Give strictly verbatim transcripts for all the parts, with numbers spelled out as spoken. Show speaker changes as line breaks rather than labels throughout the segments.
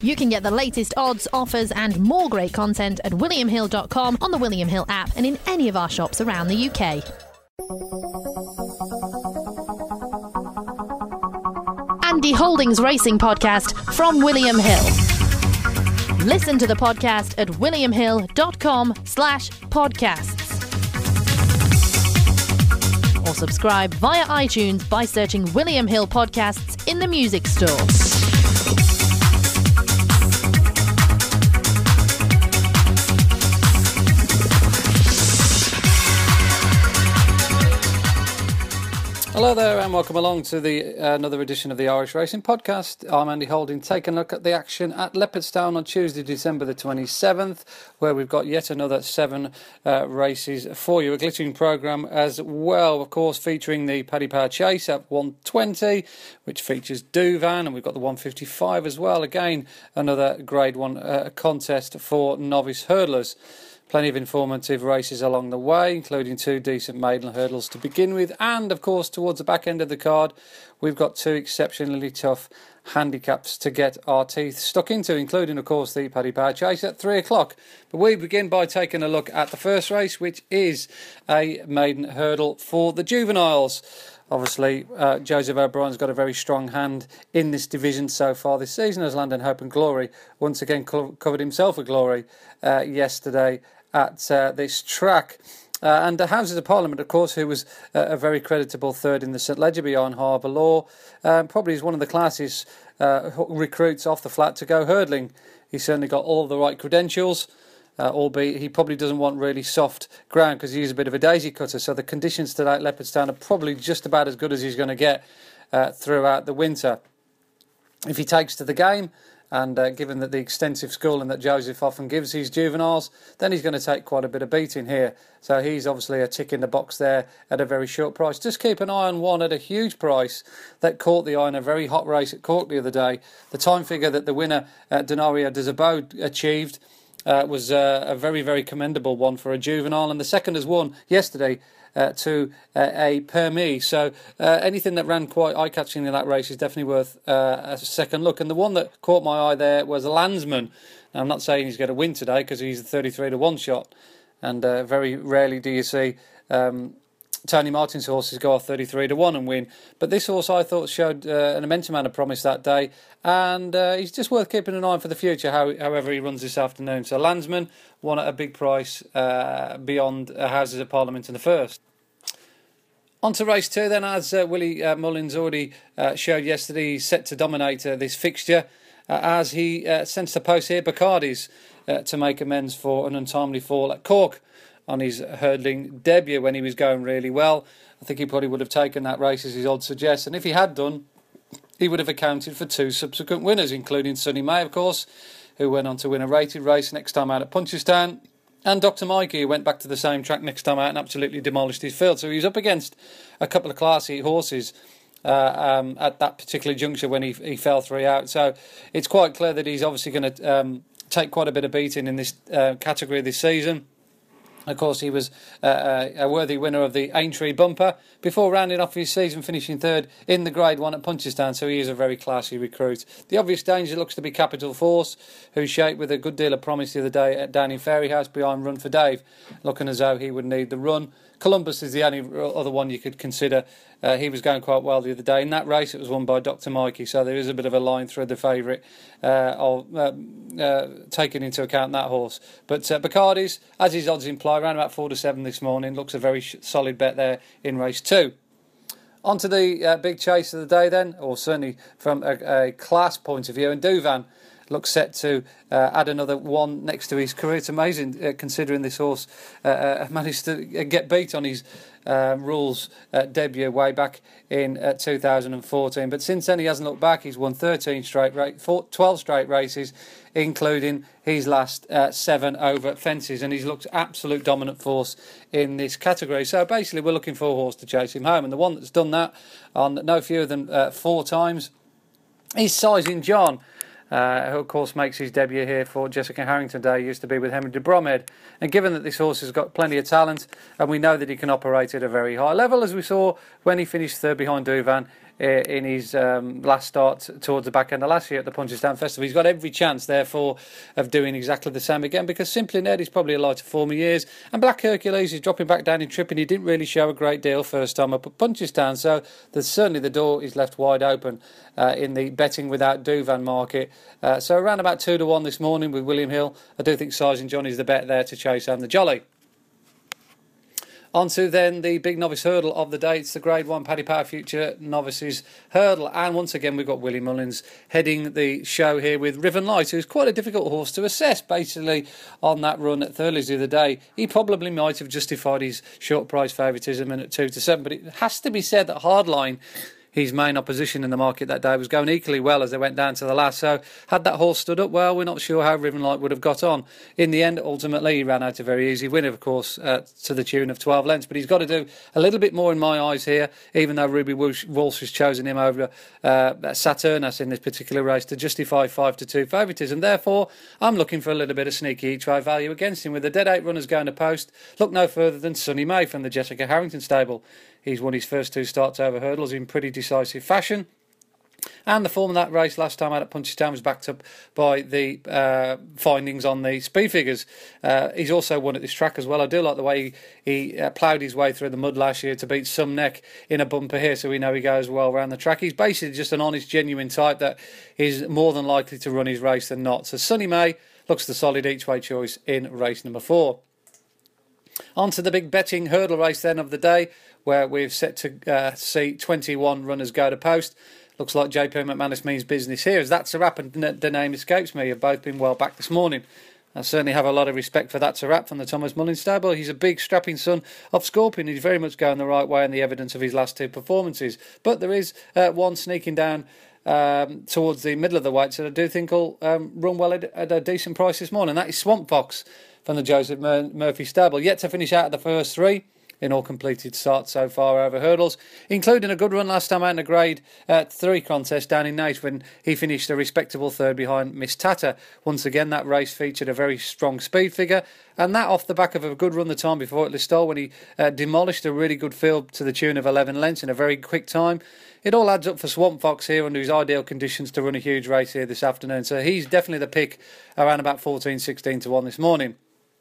You can get the latest odds, offers and more great content at william hill dot com, on the William Hill app and in any of our shops around the U K. Andy Holdings Racing Podcast from William Hill. Listen to the podcast at william hill dot com slash podcasts. Or subscribe via iTunes by searching William Hill Podcasts in the music store.
Hello there and welcome along to the uh, another edition of the Irish Racing Podcast. I'm Andy Holding, taking a look at the action at Leopardstown on Tuesday, December the twenty-seventh, where we've got yet another seven uh, races for you. A glittering programme as well, of course, featuring the Paddy Power Chase at one twenty, which features Douvan, and we've got the one fifty-five as well. Again, another Grade one uh, contest for novice hurdlers. Plenty of informative races along the way, including two decent maiden hurdles to begin with. And, of course, towards the back end of the card, we've got two exceptionally tough handicaps to get our teeth stuck into, including, of course, the Paddy Power Chase at three o'clock. But we begin by taking a look at the first race, which is a maiden hurdle for the juveniles. Obviously, uh, Joseph O'Brien's got a very strong hand in this division so far this season, as Landon Hope and Glory once again co- covered himself with glory uh, yesterday at uh, this track. Uh, and the Houses of Parliament, of course, who was uh, a very creditable third in the St Leger behind Harbour Law, um, probably is one of the classiest uh, recruits off the flat to go hurdling. He's certainly got all the right credentials, uh, albeit he probably doesn't want really soft ground because he's a bit of a daisy cutter. So the conditions today at Leopardstown are probably just about as good as he's going to get uh, throughout the winter. If he takes to the game, and uh, given that the extensive schooling that Joseph often gives his juveniles, then he's going to take quite a bit of beating here. So he's obviously a tick in the box there at a very short price. Just keep an eye on one at a huge price that caught the eye in a very hot race at Cork the other day. The time figure that the winner, uh, Denario de Zabot, achieved uh, was uh, a very, very commendable one for a juvenile. And the second has won yesterday Uh, to uh, a permis. So uh, anything that ran quite eye-catching in that race is definitely worth uh, a second look. And the one that caught my eye there was Landsman. Now, I'm not saying he's going to win today because he's a thirty-three to one shot. And uh, very rarely do you see um, Tony Martin's horses go off thirty-three to one and win. But this horse I thought showed uh, an immense amount of promise that day. And uh, he's just worth keeping an eye on for the future, how, however he runs this afternoon. So Landsman won at a big price uh, beyond uh, Houses of Parliament in the first. On to race two then, as uh, Willie uh, Mullins already uh, showed yesterday, he's set to dominate uh, this fixture uh, as he uh, sends the post here Bacardi's uh, to make amends for an untimely fall at Cork on his hurdling debut when he was going really well. I think he probably would have taken that race as his odds suggest, and if he had done, he would have accounted for two subsequent winners, including Sonny May, of course, who went on to win a rated race next time out at Punchestown, and Doctor Mikey, who went back to the same track next time out and absolutely demolished his field. So he was up against a couple of classy horses uh, um, at that particular juncture when he he fell three out. So it's quite clear that he's obviously going to um, take quite a bit of beating in this uh, category this season. Of course, he was uh, a worthy winner of the Aintree Bumper before rounding off his season, finishing third in the Grade one at Punchestown, so he is a very classy recruit. The obvious danger looks to be Capital Force, who shaped with a good deal of promise the other day at down in Fairyhouse behind Run for Dave, looking as though he would need the run. Columbus is the only other one you could consider. Uh, he was going quite well the other day. In that race, it was won by Doctor Mikey, so there is a bit of a line through the favourite, uh, of, uh, uh, taking into account that horse. But uh, Bacardi's, as his odds imply, around about four to seven this morning, looks a very sh- solid bet there in race two. On to the uh, big chase of the day then, or certainly from a, a class point of view, and Douvan looks set to uh, add another one next to his career. It's amazing uh, considering this horse uh, uh, managed to get beat on his um, rules uh, debut way back in uh, two thousand fourteen. But since then he hasn't looked back. He's won thirteen straight, ra- four, twelve straight races, including his last uh, seven over fences, and he's looked absolute dominant force in this category. So basically we're looking for a horse to chase him home, and the one that's done that on no fewer than uh, four times is Sizing John. Uh, who of course makes his debut here for Jessica Harrington Day, used to be with Henry de Bromhead. And given that this horse has got plenty of talent, and we know that he can operate at a very high level, as we saw when he finished third behind Douvan in his um, last start towards the back end of last year at the Punchestown Festival. He's got every chance, therefore, of doing exactly the same again, because Simply Ned is probably a lighter form he is, and Black Hercules is dropping back down in trip, and he didn't really show a great deal first time up at Punchestown, so there's certainly the door is left wide open uh, in the betting without Douvan market. Uh, so around about two to one this morning with William Hill. I do think Sizing John is the bet there to chase home the Jolly. On to then the big novice hurdle of the day. It's the Grade one Paddy Power Future Novices Hurdle. And once again, we've got Willie Mullins heading the show here with Riven Light, who's quite a difficult horse to assess. Basically, on that run at Thurleys the other day, he probably might have justified his short price favouritism in at two to seven. But it has to be said that Hardline, his main opposition in the market that day, was going equally well as they went down to the last. So had that horse stood up well, we're not sure how Riven Light would have got on. In the end, ultimately, he ran out a very easy win, of course, uh, to the tune of twelve lengths. But he's got to do a little bit more in my eyes here, even though Ruby Walsh has chosen him over uh, Saturnas in this particular race to justify five to two favouritism. Therefore, I'm looking for a little bit of sneaky each-way value against him. With the dead eight runners going to post, look no further than Sonny May from the Jessica Harrington stable. He's won his first two starts over hurdles in pretty decisive fashion. And the form of that race last time out at Punchestown was backed up by the uh, findings on the speed figures. Uh, he's also won at this track as well. I do like the way he, he uh, ploughed his way through the mud last year to beat Some Neck in a bumper here, so we know he goes well around the track. He's basically just an honest, genuine type that is more than likely to run his race than not. So Sonny May looks the solid each-way choice in race number four. On to the big betting hurdle race then of the day, where we've set to uh, see twenty-one runners go to post. Looks like J P McManus means business here, as That's a Wrap and the name escapes me have both been well back this morning. I certainly have a lot of respect for That's a Wrap from the Thomas Mullins stable. He's a big strapping son of Scorpion. He's very much going the right way in the evidence of his last two performances. But there is uh, one sneaking down um, towards the middle of the weights that I do think will um, run well at, at a decent price this morning. That is Swamp Fox from the Joseph Mur- Murphy stable. Yet to finish out of the first three in all completed starts so far over hurdles, including a good run last time out in a grade uh, three contest down in Naas when he finished a respectable third behind Miss Tata. Once again, that race featured a very strong speed figure, and that off the back of a good run the time before at Listowel when he uh, demolished a really good field to the tune of eleven lengths in a very quick time. It all adds up for Swamp Fox here under his ideal conditions to run a huge race here this afternoon, so he's definitely the pick around about fourteen, sixteen to one this morning.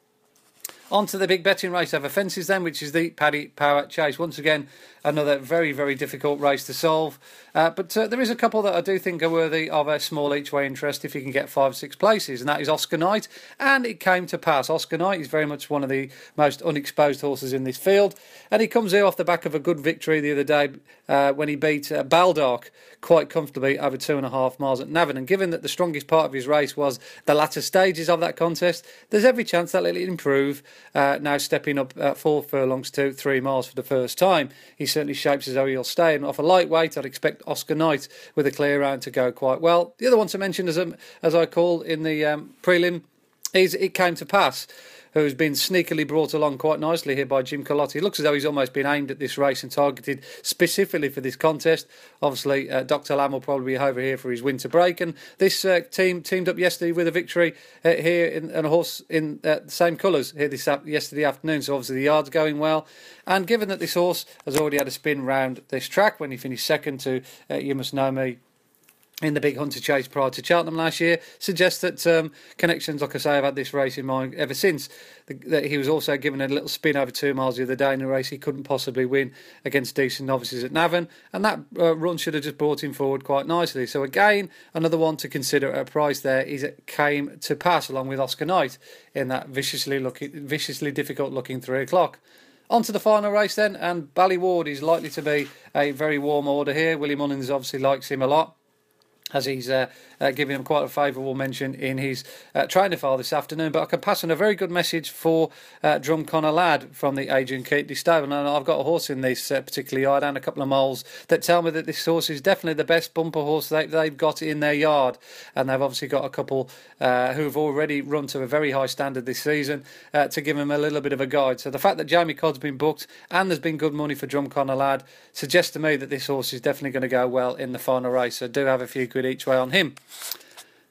On to the big betting race over fences then, which is the Paddy Power Chase. Once again, another very, very difficult race to solve. Uh, but uh, there is a couple that I do think are worthy of a small each-way interest if you can get five, six places, and that is Oscar Knight. And it came to pass. Oscar Knight is very much one of the most unexposed horses in this field, and he comes here off the back of a good victory the other day uh, when he beat uh, Baldark quite comfortably over two and a half miles at Navan. And given that the strongest part of his race was the latter stages of that contest, there's every chance that it'll improve. Uh, now stepping up uh, four furlongs to three miles for the first time. He certainly shapes as though he'll stay, and off a lightweight I'd expect Oscar Knight with a clear round to go quite well. The other one to mention, as, um, as I called in the um, prelim, is It Came to Pass, who's been sneakily brought along quite nicely here by Jim Colotti. It looks as though he's almost been aimed at this race and targeted specifically for this contest. Obviously, uh, Doctor Lamb will probably be over here for his winter break, and this uh, team teamed up yesterday with a victory uh, here in, in a horse in uh, the same colours here this yesterday afternoon, so obviously the yard's going well. And given that this horse has already had a spin round this track when he finished second to uh, You Must Know Me in the big Hunter Chase prior to Cheltenham last year, suggests that um, connections, like I say, have had this race in mind ever since. The, that he was also given a little spin over two miles the other day in a race he couldn't possibly win against decent novices at Navan, and that uh, run should have just brought him forward quite nicely. So again, another one to consider at a price there is It Came to Pass, along with Oscar Knight in that viciously looking, viciously difficult looking three o'clock. On to the final race then, and Ballyward is likely to be a very warm order here. Willie Mullins obviously likes him a lot, as he's uh, uh, giving him quite a favourable mention in his uh, trainer file this afternoon. But I can pass on a very good message for uh, Drumconnor Lad from the Adrian Keatley stable. And I've got a horse in this uh, particular yard and a couple of moles that tell me that this horse is definitely the best bumper horse they, they've got in their yard. And they've obviously got a couple uh, who've already run to a very high standard this season uh, to give him a little bit of a guide. So the fact that Jamie Codd's been booked and there's been good money for Drumconnor Lad suggests to me that this horse is definitely going to go well in the final race. So do have a few quid each way on him.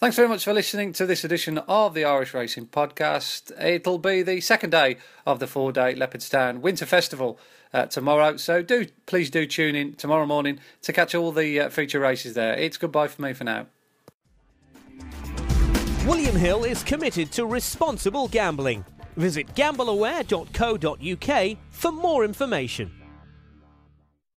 Thanks very much for listening to this edition of the Irish Racing Podcast. It'll be the second day of the four-day Leopardstown Winter Festival uh, tomorrow, so do please do tune in tomorrow morning to catch all the uh, feature races there. It's goodbye for me for now.
William Hill is committed to responsible gambling. Visit gamble aware dot co dot uk for more information.